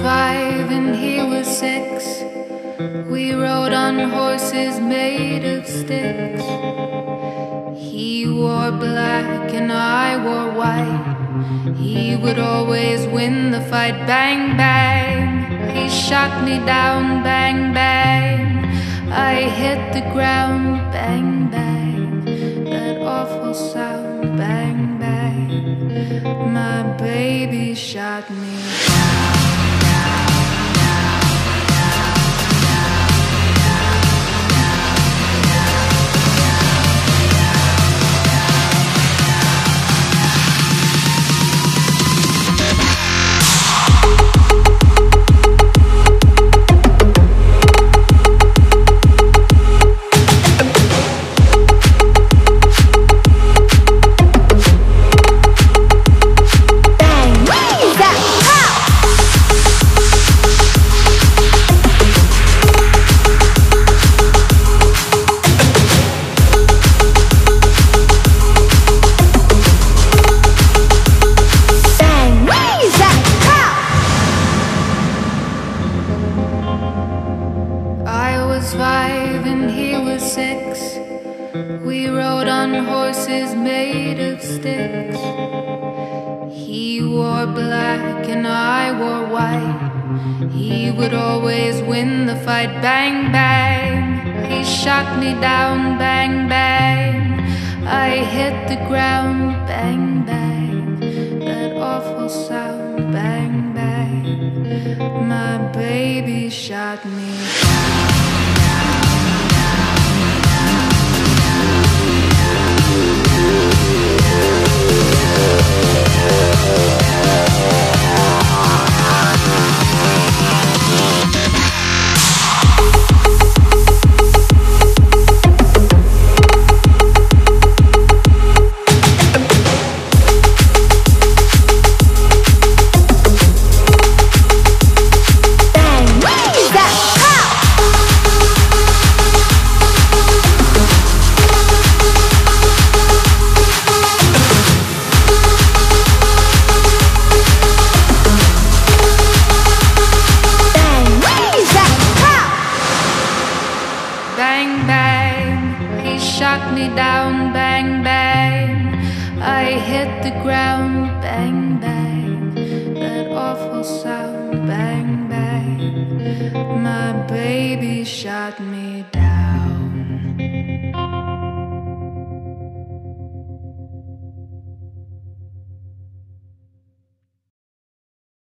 5 and he was 6. We rode on horses made of sticks. He wore black and I wore white. He would always win the fight. Bang, bang, he shot me down. Bang, bang, I hit the ground. Bang, bang, that awful sound. Bang, bang, my baby shot me down. I was 5 and he was 6. We rode on horses made of sticks. He wore black and I wore white. He would always win the fight. Bang, bang, he shot me down. Bang, bang, I hit the ground. Bang, bang, that awful sound. Bang, bang, my baby shot me down. Bang, bang, he shot me down. Bang, bang, I hit the ground. Bang, bang, that awful sound. Bang, bang, my baby shot me down.